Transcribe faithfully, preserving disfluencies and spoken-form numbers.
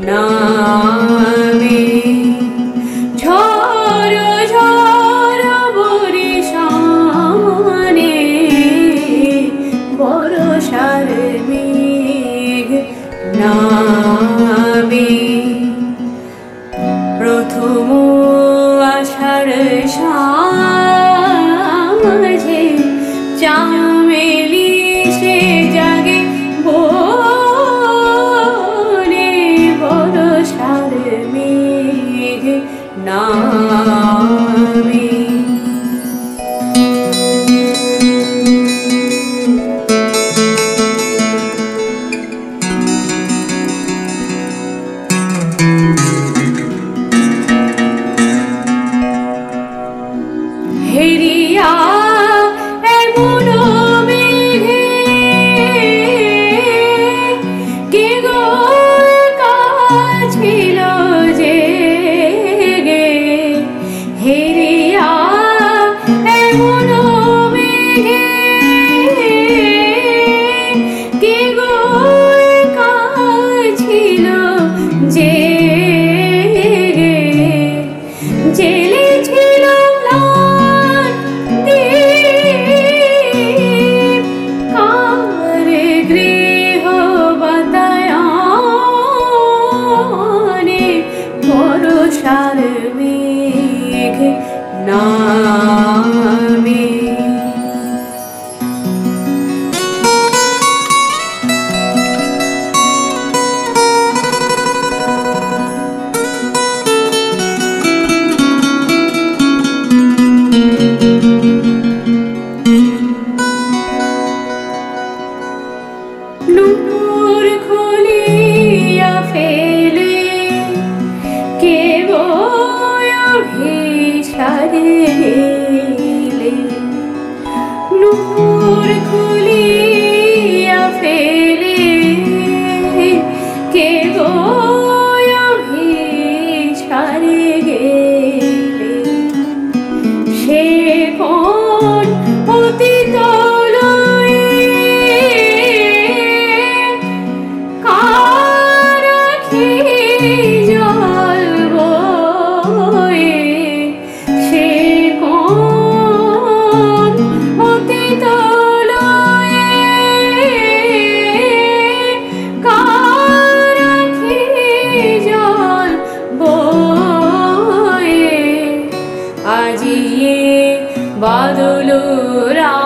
নামে ঝড় ঝড় বরিশানে বর্ষার মেঘ নামে প্রথম আষাঢ় সাঁঝে চামেলি সে জাগে বনে বর্ষার মেঘ নামে। হেরিয়া এমন মেঘে কে গো কাছিল যে গে, হেরিয়া এমন মেঘে কে গো কাছিল যে গে, জেলে ছিল বর্ষার মেঘ নামে। নূপুর খুলিয়া ফেলে কে গো অভিসারে গেলে, নূপুর খুলিয়া ফেলে কে গো অভিসারে গেলে, সে কোন অতীত আজিয়ে বাদল রা